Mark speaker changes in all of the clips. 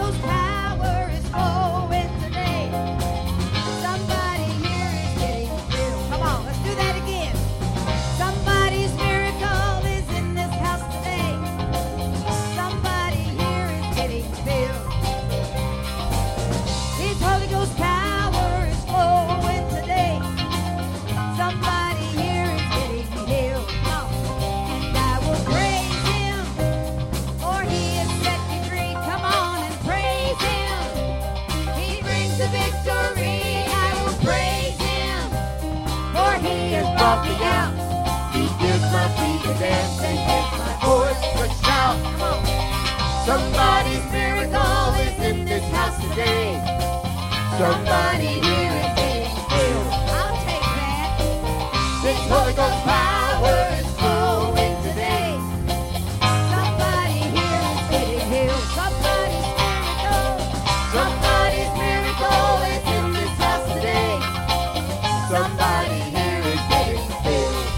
Speaker 1: Ghost power is flowing today. Somebody here is getting filled. Come on, let's do that again. Somebody's miracle is in this house today. Somebody here is getting filled. His Holy Ghost power is flowing today. Somebody here is getting healed. Come on. And I will praise him, for he has set me free. Come on and praise him. He brings the victory. I will praise him, for he has brought me out.
Speaker 2: He gives my feet to dance and gives my voice to shout.
Speaker 1: Come on.
Speaker 2: Somebody's miracle is in this house today. Somebody here is getting filled.
Speaker 1: I'll take that.
Speaker 2: This Holy Ghost power is flowing today.
Speaker 1: Somebody here is getting healed.
Speaker 2: Somebody's miracle is in this house today. Somebody here is getting filled.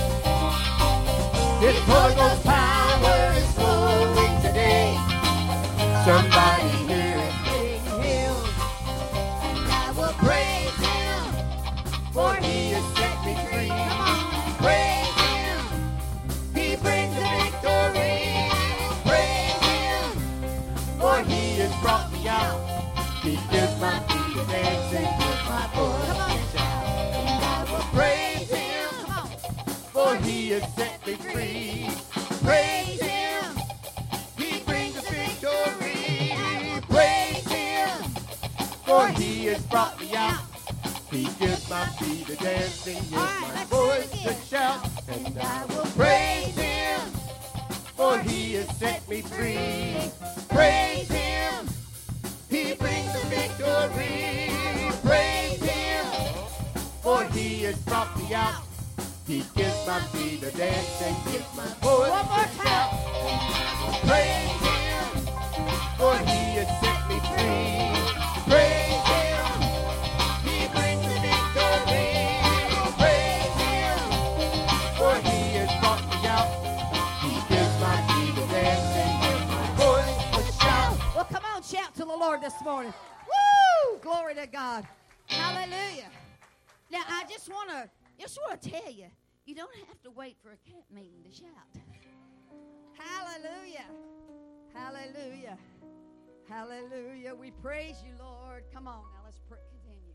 Speaker 2: This Holy Ghost power is flowing today. Somebody here is
Speaker 1: getting healed. And I will praise him,
Speaker 2: for he has set me free.
Speaker 1: come on.
Speaker 2: Praise him. He brings the victory. Praise him. For he has brought me out. He gives my feet a dance and gives my voice a shout. And I will praise him.
Speaker 1: Come on.
Speaker 2: For he has set me free. Praise him. He brings the victory. Praise him. For he has brought me out. He gives my feet a dance and gives
Speaker 1: All right,
Speaker 2: my
Speaker 1: let's do it
Speaker 2: voice
Speaker 1: again.
Speaker 2: a shout.
Speaker 1: And I will
Speaker 2: Praise him, for he has set me free. Praise him, he brings the victory. Praise him, for he has brought me out. He gives my feet a dance and gives my voice
Speaker 1: One more
Speaker 2: a shout. Praise him, for he has set me free. Praise him, he brings the victory. Praise him, for he has brought me out. He gives my feet a dance and gives my voice a shout.
Speaker 1: Well, come on, shout to the Lord this morning. Woo! Glory to God. Hallelujah. Now, I just want to tell you, you don't have to wait for a camp meeting to shout. Hallelujah. Hallelujah. Hallelujah. We praise you, Lord. Come on, now let's continue.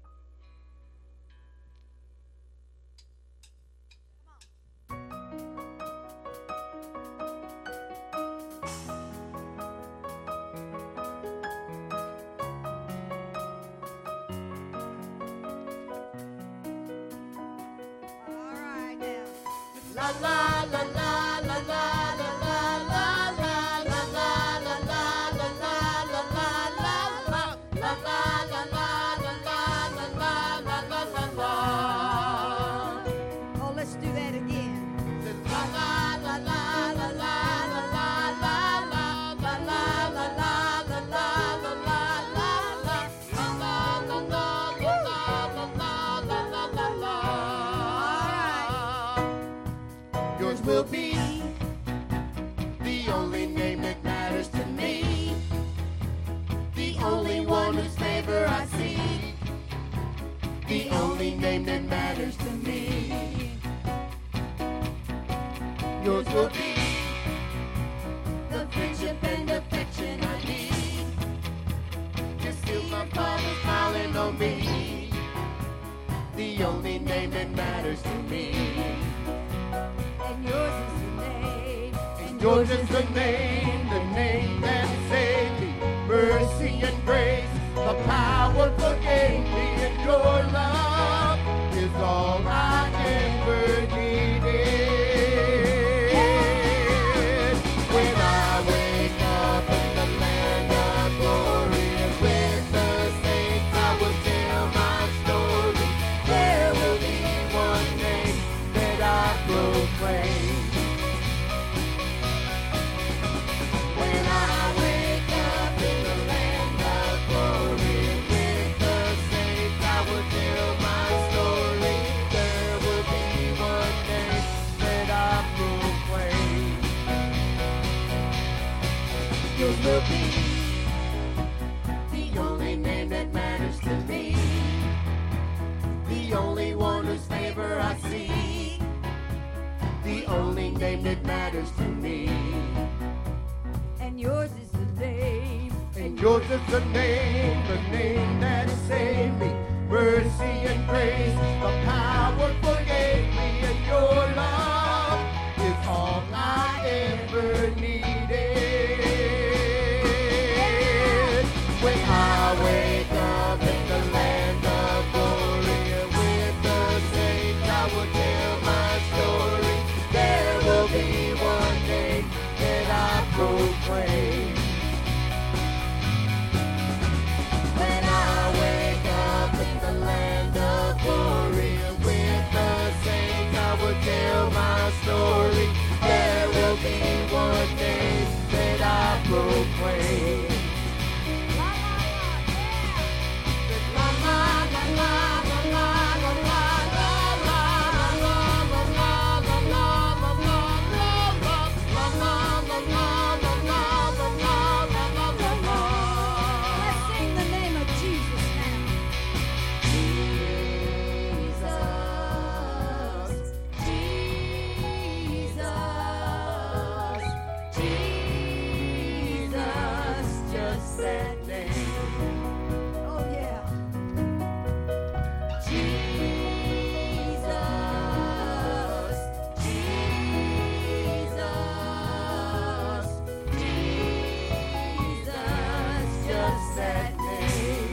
Speaker 1: All right, now.
Speaker 2: La la la la la la la la la la la la la la la la la la la
Speaker 1: Oh, let's do that again.
Speaker 2: Yours will be the only name that matters to me, the only one whose favor I see, the only name that matters to me. Yours will be the friendship and affection I need to see my Father smiling on me, the only name that matters to me.
Speaker 1: And yours is the name.
Speaker 2: And yours is the name that saved me. Mercy and grace, the power forgave me, and your love is all I ever needed. When I wake up in the land of glory with the saints, I will tell my story. There will be one name that I proclaim. When I wake up in the land of glory with the Yours is the name that saved me. Mercy and grace, the power forgave me, and your love is all I ever needed. When I wake up in the land of glory and with the saints, I will tell my story. There will be one day that I proclaim. When I wake up in the land of glory and with the saints, I will tell my story. There will be one day that I proclaim.
Speaker 1: Let's sing the name of Jesus now.
Speaker 2: Jesus, just that name.
Speaker 1: Oh yeah.
Speaker 2: Jesus, just that name.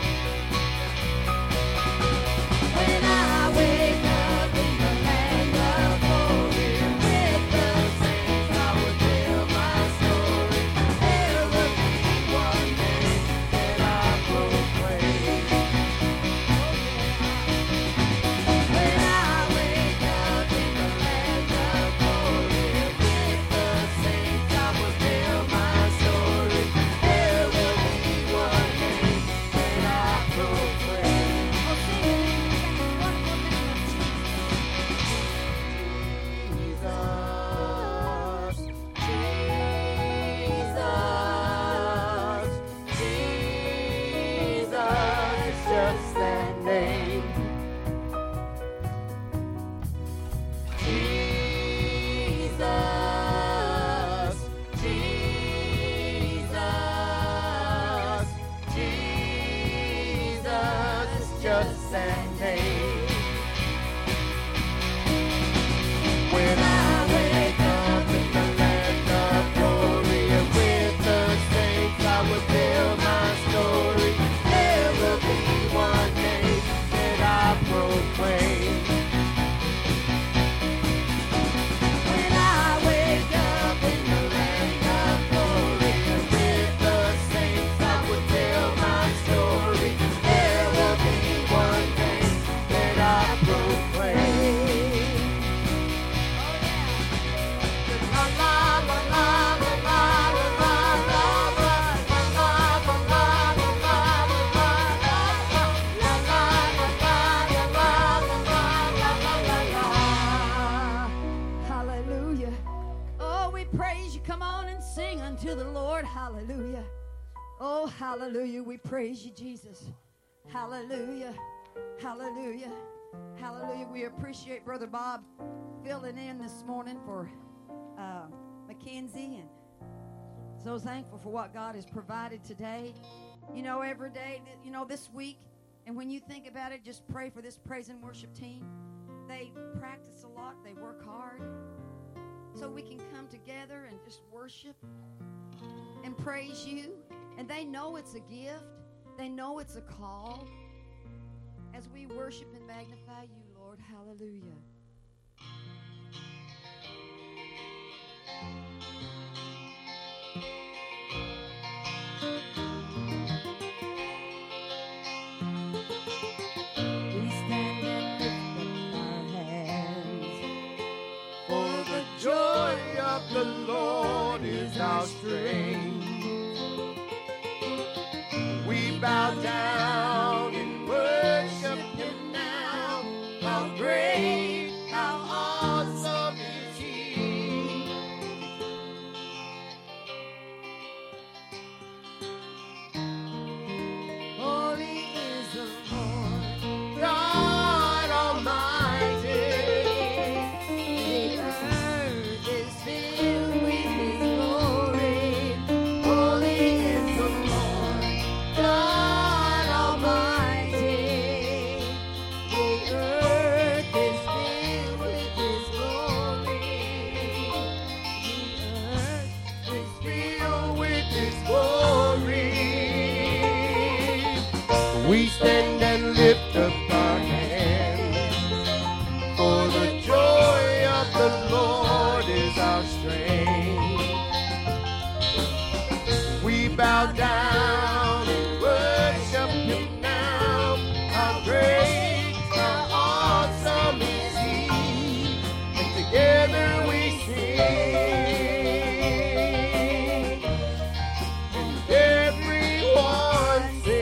Speaker 2: When I wake up in the land of glory and with the saints, I will tell my story. There will be one day that I proclaim. When I wake up in the land of glory and with the saints, I will tell my story. There will be one day that I proclaim.
Speaker 1: Oh, sing the name of that wonderful name of
Speaker 2: Jesus, just that name. Jesus, just that name. When I wake up in the land of glory and with the saints, I will tell my story. There will be one day that I proclaim. When I wake up in the land of glory and with the saints, I will tell my story. There will be one day that I proclaim.
Speaker 1: Hallelujah. Oh, we praise you. Come on and sing unto the Lord. Hallelujah. Oh, hallelujah. We praise you, Jesus. Hallelujah. Hallelujah. Hallelujah. We appreciate Brother Bob filling in this morning for Mackenzie, and so thankful for what God has provided today. You know, every day, you know, this week, and when you think about it, just pray for this praise and worship team. They practice a lot. They work hard. So we can come together and just worship and praise you. And they know it's a gift. They know it's a call. As we worship and magnify you, Lord. Hallelujah.
Speaker 2: We stand and lift up our hands, for the joy of the Lord is our strength. We bow down and worship Him now. How great, how awesome is He. Holy is the Lord, God Almighty. The earth is filled with His glory. Holy is the Lord. We stand and lift up our hands, for the joy of the Lord is our strength. We bow down and worship him now. How great, how awesome is he, and together we sing, and everyone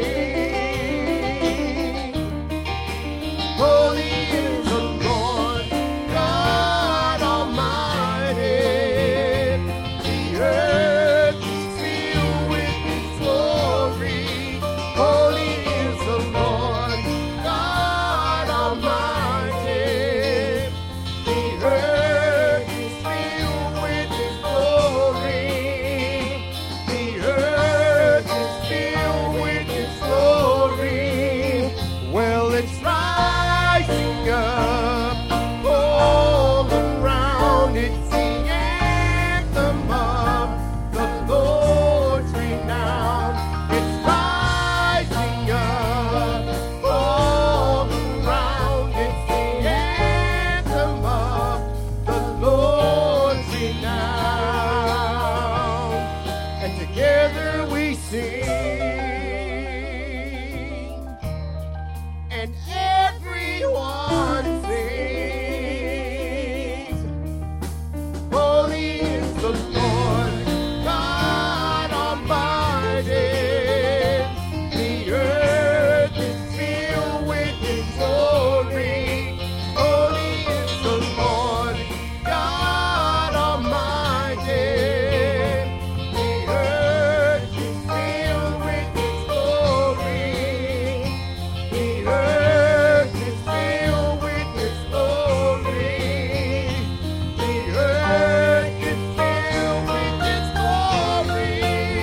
Speaker 2: sing. Holy is the Lord God Almighty. The earth is filled with his glory. Holy is the Lord God Almighty. The earth is filled with his glory. The earth is filled with his glory. Well, it's rising up all around. It's the anthem of the Lord's renown. It's rising up all around. It's the anthem of the Lord's renown. And together we sing, and everyone sings. Holy is the Lord God Almighty. The earth is filled with his glory. Holy is the Lord God Almighty. The earth is filled with his glory. The earth is filled with his glory. The earth is filled with his glory.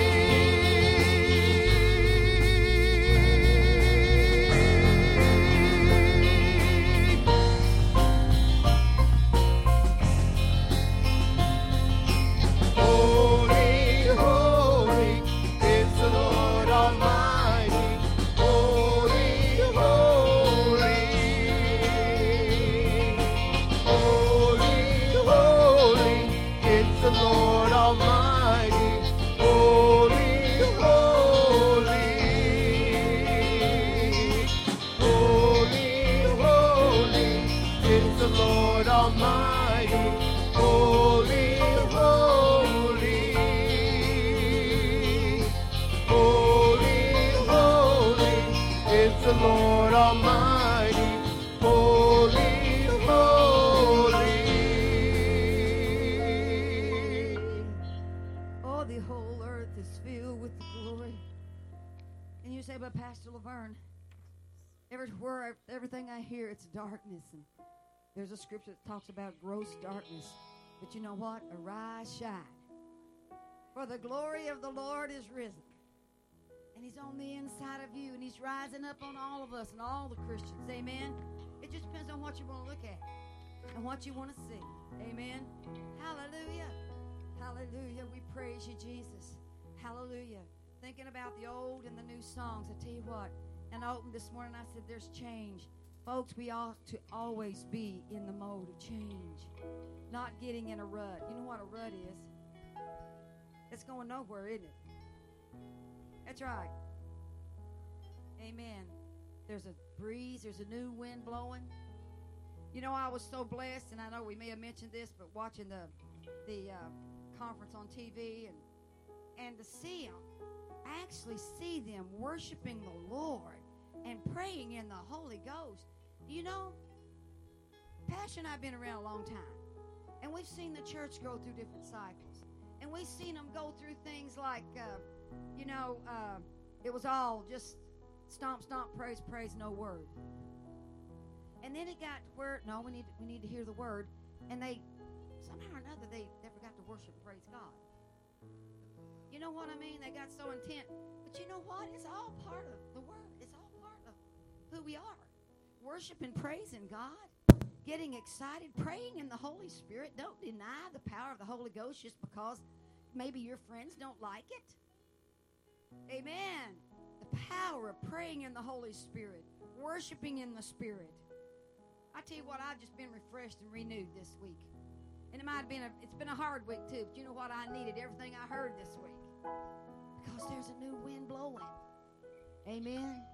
Speaker 2: Holy, holy is the Lord Almighty. Holy, holy. Holy, holy is the Lord Almighty. Holy, holy. Holy, holy is the Lord Almighty. Holy, holy. Holy, holy is the Lord Almighty. Holy, holy.
Speaker 1: Oh, the whole earth is filled with the glory. And you say, but Pastor Laverne, everywhere, everything I hear, it's darkness. And there's a scripture that talks about gross darkness. But you know what? Arise, shine. For the glory of the Lord is risen. And he's on the inside of you. And he's rising up on all of us and all the Christians. Amen? It just depends on what you want to look at and what you want to see. Amen? Hallelujah. Hallelujah. We praise you, Jesus. Hallelujah. Thinking about the old and the new songs, I tell you what. And I opened this morning, I said, there's change. Folks, we ought to always be in the mode of change. Not getting in a rut. You know what a rut is? It's going nowhere, isn't it? That's right. Amen. There's a breeze. There's a new wind blowing. You know, I was so blessed, and I know we may have mentioned this, but watching the conference on TV and to see them, actually see them worshiping the Lord and praying in the Holy Ghost. You know, Pastor and I have been around a long time, and we've seen the church go through different cycles, and we've seen them go through things like, it was all just stomp, stomp, praise, praise, no word. And then it got to where, no, we need to hear the word, and they, somehow or another, they forgot to worship and praise God. You know what I mean? They got so intent. But you know what? It's all part of the word. It's all part of who we are. Worship and praising God. Getting excited. Praying in the Holy Spirit. Don't deny the power of the Holy Ghost just because maybe your friends don't like it. Amen. The power
Speaker 3: are praying in the Holy Spirit, worshiping in the Spirit. I tell you what, I've just been refreshed and renewed this week. And it's been a hard week too, but you know what? I needed everything I heard this week. Because there's a new wind blowing. Amen.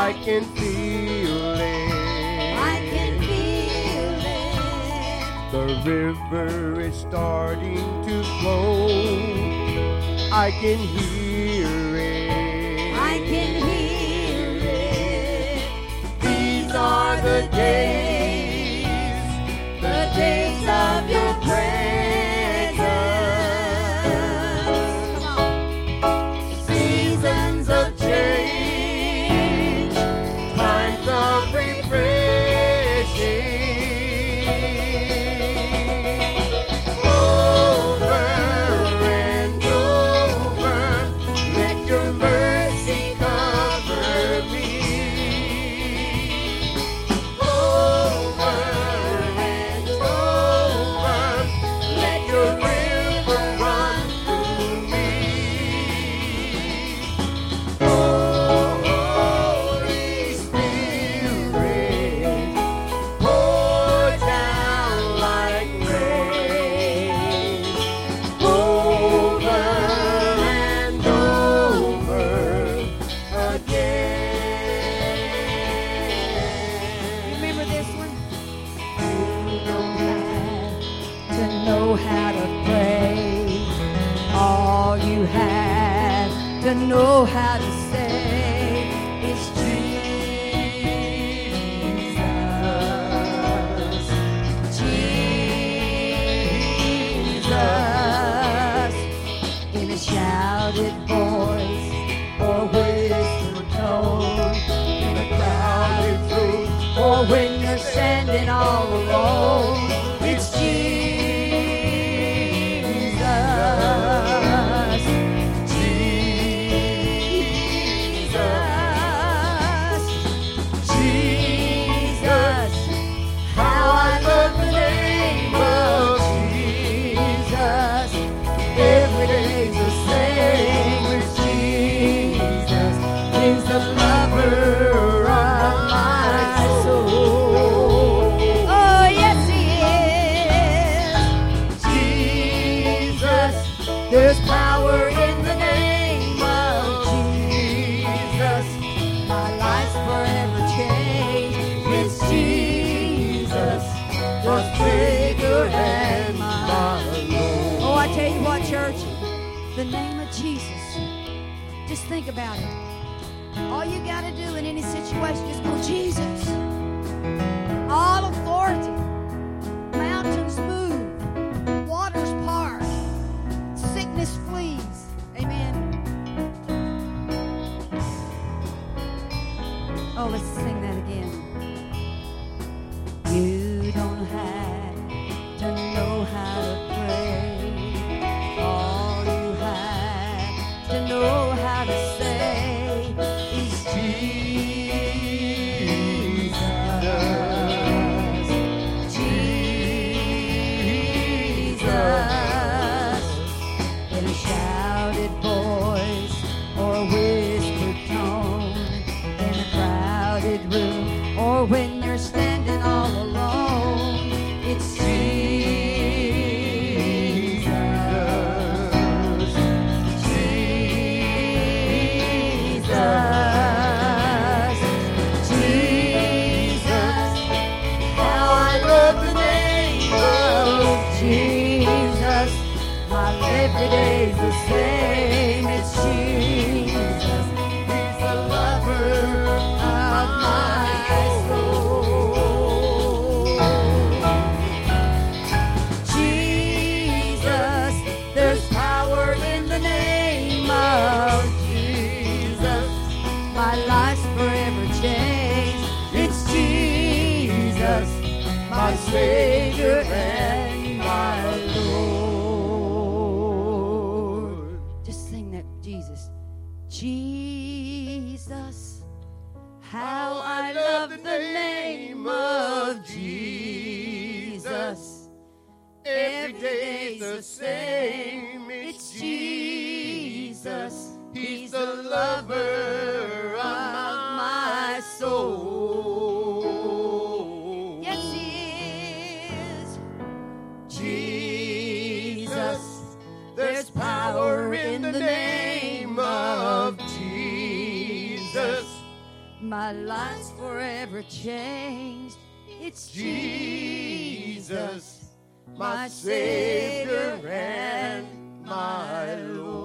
Speaker 2: I can feel it.
Speaker 1: I can feel it.
Speaker 2: The river is starting to flow. I can hear it.
Speaker 1: I can hear it.
Speaker 2: These are the days of your presence.
Speaker 1: Come on.
Speaker 2: Seasons of change, times of refreshing. Over and over, let your mercy cover me. Over and over, let your river run through me. Holy Spirit, pour down like rain, over and over again.
Speaker 1: Remember this one? To know how to pray. All you have to know how to say is Jesus. Jesus. In a shouted voice or whispered tone, in a crowded room, or when you're standing all alone, it's Jesus. Jesus. Jesus. How I love the name of Jesus. Every day's the same with Jesus. He's the lover of my soul. Oh, yes, he is. Jesus, there's power in the name of Jesus. My life's forever changed. It's Jesus, the Savior and my Lord. Oh, I tell you what, church, the name of Jesus. Just think about it. All you got to do in any situation, just go, Jesus. All authority. Mountains move. Waters part. Sickness flees. Amen. Oh, let's sing that again. You don't have to know how to pray. All you have to know how to say is Jesus. Jesus. In a shouted voice or a whispered tone, in a crowded room, or when you're standing all alone, it's Jesus. Jesus. Jesus. How I love the name of Jesus. My every day's the same. It's Jesus. He's the lover of my soul. Jesus, there's power in the name of Jesus. My life's forever changed. It's Jesus, my Savior and my Lord. Just sing that, Jesus. Jesus, how I love the name of Jesus.
Speaker 2: Every day's the same.
Speaker 1: It's Jesus.
Speaker 2: He's the lover of my soul.
Speaker 1: Yes, he is.
Speaker 2: Jesus, there's power in the name of Jesus.
Speaker 3: My life's forever changed. It's Jesus,
Speaker 2: my Savior and my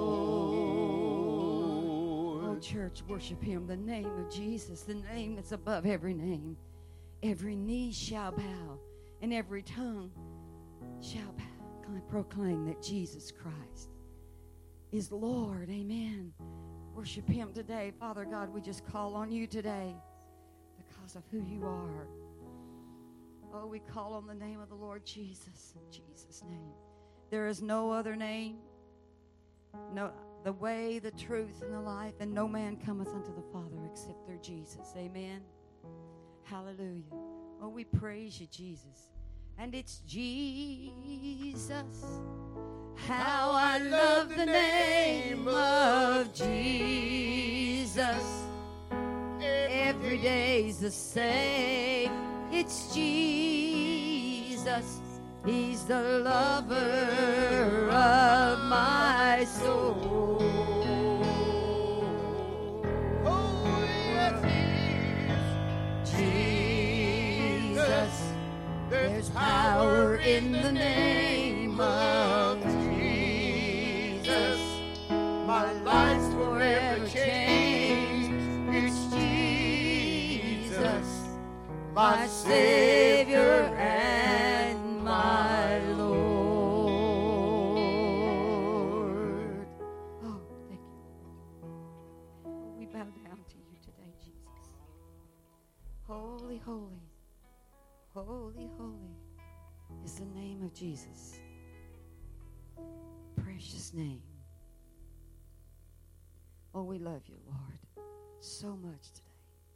Speaker 2: Lord.
Speaker 3: Oh, church, worship Him. The name of Jesus, the name that's above every name. Every knee shall bow, and every tongue shall proclaim that Jesus Christ is Lord. Amen. Worship Him today. Father God, we just call on You today because of who You are. Oh, we call on the name of the Lord Jesus, in Jesus' name. There is no other name, no, the way, the truth, and the life, and no man cometh unto the Father except through Jesus. Amen. Hallelujah. Oh, we praise You, Jesus. And it's Jesus. How I love the name of Jesus. Every day's the same. It's Jesus. He's the lover of my soul.
Speaker 2: Oh, yes, He is.
Speaker 3: Jesus.
Speaker 2: There's power in the
Speaker 3: name
Speaker 2: of Jesus. My life's forever changed. It's Jesus, my Savior and my Lord.
Speaker 3: Oh, thank You, Lord. Oh, we bow down to You today, Jesus. Holy, holy, holy, holy is the name of Jesus. Precious name. Oh, we love You, Lord, so much today.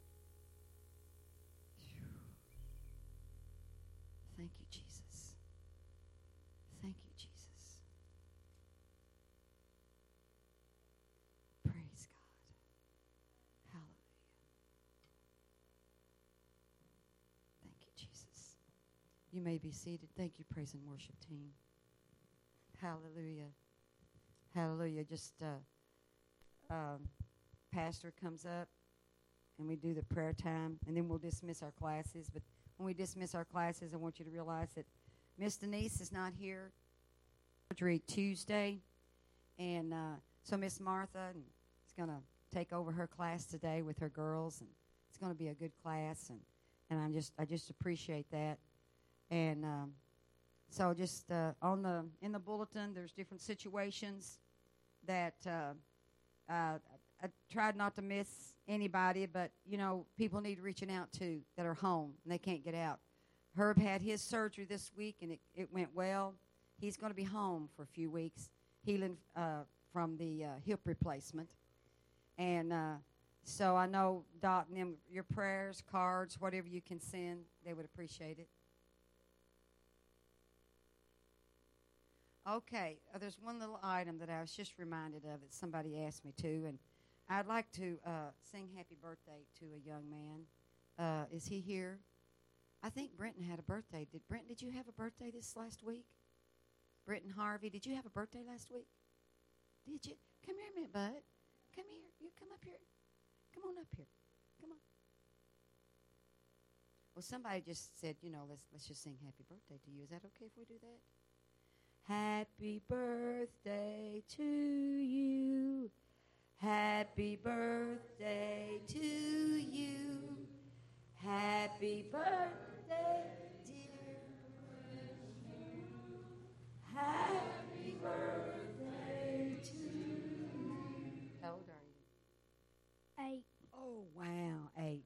Speaker 3: Phew. Thank You, Jesus. Thank You, Jesus. Praise God. Hallelujah. Thank You, Jesus. You may be seated. Thank you, praise and worship team. Hallelujah. Hallelujah. Just pastor comes up and we do the prayer time, and then we'll dismiss our classes. But when we dismiss our classes, I want you to realize that Miss Denise is not here. Surgery Tuesday, and so Miss Martha is going to take over her class today with her girls, and it's going to be a good class, and I just appreciate that. And so just in the bulletin, there's different situations that I tried not to miss anybody, but, you know, people need reaching out to that are home and they can't get out. Herb had his surgery this week, and it went well. He's going to be home for a few weeks, healing from the hip replacement. And so I know Dot and them, your prayers, cards, whatever you can send, they would appreciate it. Okay, there's one little item that I was just reminded of that somebody asked me to, and I'd like to sing happy birthday to a young man. Is he here? I think Brenton had a birthday. Did you have a birthday this last week? Brenton Harvey, did you have a birthday last week? Did you? Come here a minute, bud. Come here. You come up here. Come on up here. Come on. Well, somebody just said, you know, let's just sing happy birthday to you. Is that okay if we do that? Happy birthday to you. Happy birthday to you. Happy birthday, dear. Happy birthday to you. How old are you?
Speaker 1: 8.
Speaker 3: Oh, wow, 8.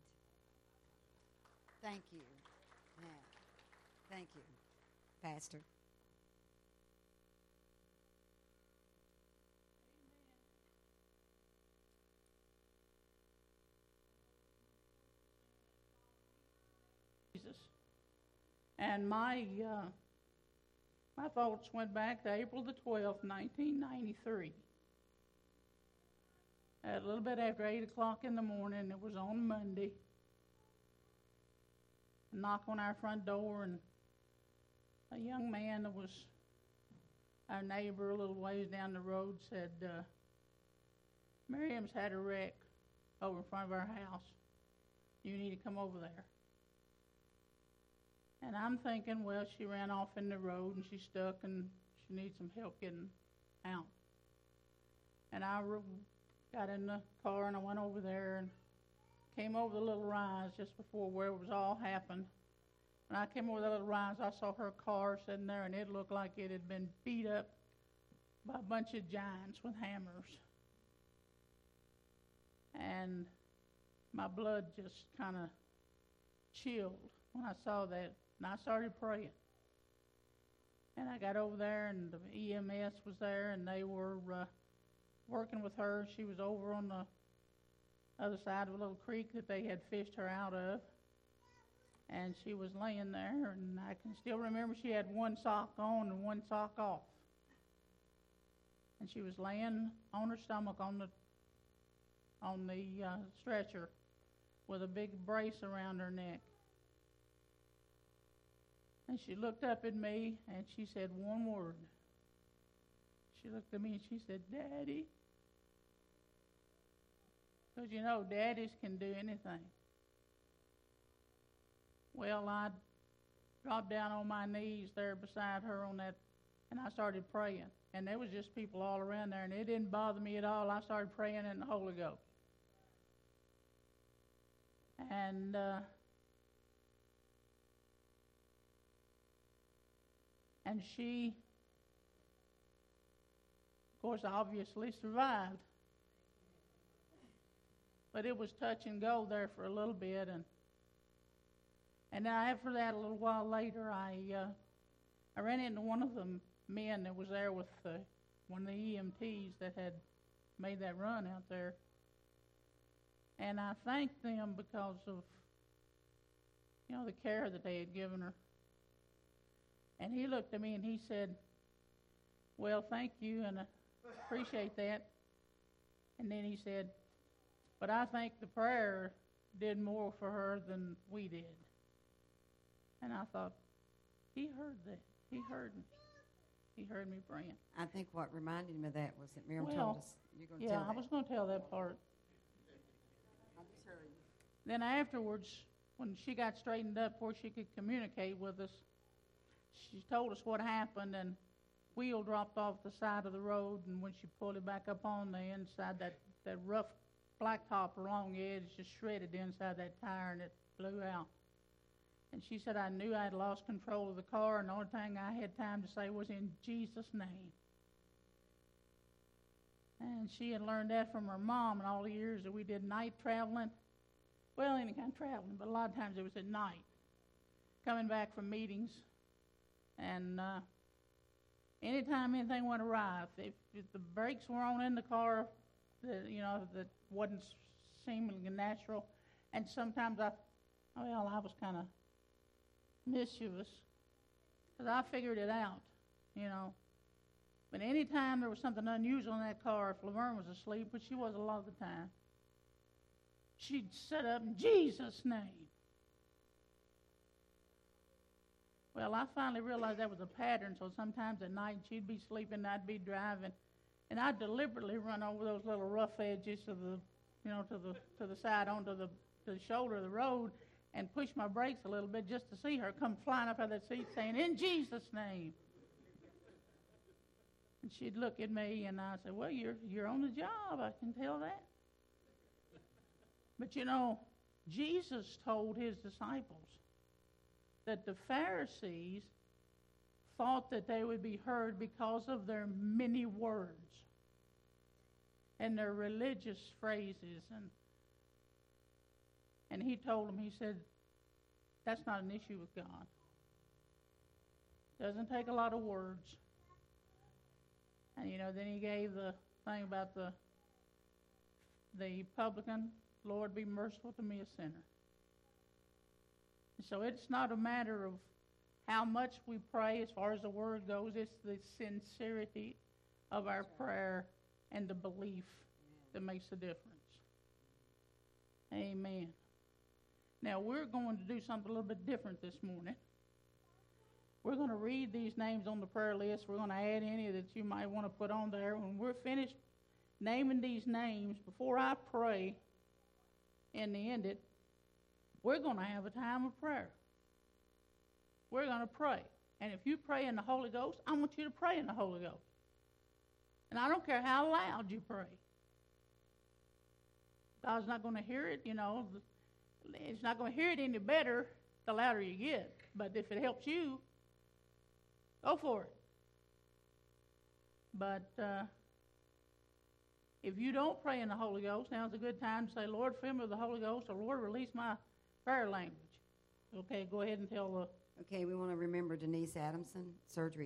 Speaker 3: Thank you. Yeah. Thank you, Pastor.
Speaker 4: Jesus. And my thoughts went back to April the 12th, 1993. At a little bit after 8 o'clock in the morning, it was on Monday. A knock on our front door, and a young man that was our neighbor a little ways down the road said, Miriam's had a wreck over in front of our house. You need to come over there. And I'm thinking, well, she ran off in the road and she's stuck and she needs some help getting out. And I got in the car and I went over there and came over the little rise just before where it was all happened. When I came over the little rise, I saw her car sitting there, and it looked like it had been beat up by a bunch of giants with hammers. And my blood just kind of chilled when I saw that, and I started praying. And I got over there, and the EMS was there, and they were working with her. She was over on the other side of a little creek that they had fished her out of. And she was laying there, and I can still remember she had one sock on and one sock off. And she was laying on her stomach on the stretcher with a big brace around her neck. And she looked up at me, and she said one word. She looked at me, and she said, "Daddy." Because, you know, daddies can do anything. Well, I dropped down on my knees there beside her on that, and I started praying. And there was just people all around there, and it didn't bother me at all. I started praying in the Holy Ghost. And she, of course, obviously survived. But it was touch and go there for a little bit, and then after that, a little while later, I ran into one of the men that was there with one of the EMTs that had made that run out there. And I thanked them because of, you know, the care that they had given her. And he looked at me and he said, "Well, thank you, and I appreciate that." And then he said, "But I think the prayer did more for her than we did." And I thought, he heard that. He heard me. He heard me praying.
Speaker 5: I think what reminded me of that was that Miriam
Speaker 4: Well,
Speaker 5: told us you're going to
Speaker 4: Yeah,
Speaker 5: tell
Speaker 4: I
Speaker 5: that.
Speaker 4: was going to tell that part.
Speaker 5: I just heard you.
Speaker 4: Then afterwards, when she got straightened up where she could communicate with us, she told us what happened, and wheel dropped off the side of the road, and when she pulled it back up on the inside, that rough blacktop along the edge just shredded the inside that tire, and it blew out. And she said, "I knew I had lost control of the car, and the only thing I had time to say was, 'In Jesus' name.'" And she had learned that from her mom in all the years that we did night traveling. Well, any kind of traveling, but a lot of times it was at night, coming back from meetings. And anytime anything went awry, if the brakes were on in the car, that wasn't seemingly natural. And sometimes I was kind of mischievous, because I figured it out, you know. But any time there was something unusual in that car, if Laverne was asleep, which she was a lot of the time, she'd sit up in Jesus' name. Well, I finally realized that was a pattern, so sometimes at night she'd be sleeping and I'd be driving, and I'd deliberately run over those little rough edges of the, to the side onto the shoulder of the road, and push my brakes a little bit just to see her come flying up out of that seat saying, "In Jesus' name." And she'd look at me, and I said, "Well, you're on the job, I can tell that." But you know, Jesus told his disciples that the Pharisees thought that they would be heard because of their many words and their religious phrases, and he told them, he said, that's not an issue with God. Doesn't take a lot of words. And then he gave the thing about the publican, "Lord, be merciful to me, a sinner." So it's not a matter of how much we pray as far as the word goes. It's the sincerity of our prayer and the belief that makes the difference. Amen. Now, we're going to do something a little bit different this morning. We're going to read these names on the prayer list. We're going to add any that you might want to put on there. When we're finished naming these names, before I pray and end it, we're going to have a time of prayer. We're going to pray. And if you pray in the Holy Ghost, I want you to pray in the Holy Ghost. And I don't care how loud you pray. God's not going to hear it, you know. It's not going to hear it any better the louder you get. But if it helps you, go for it. But if you don't pray in the Holy Ghost, now's a good time to say, Lord, fill me with the Holy Ghost, or Lord, release my prayer language. Okay, go ahead and tell the...
Speaker 5: Okay, we want to remember Denise Adamson. Surgery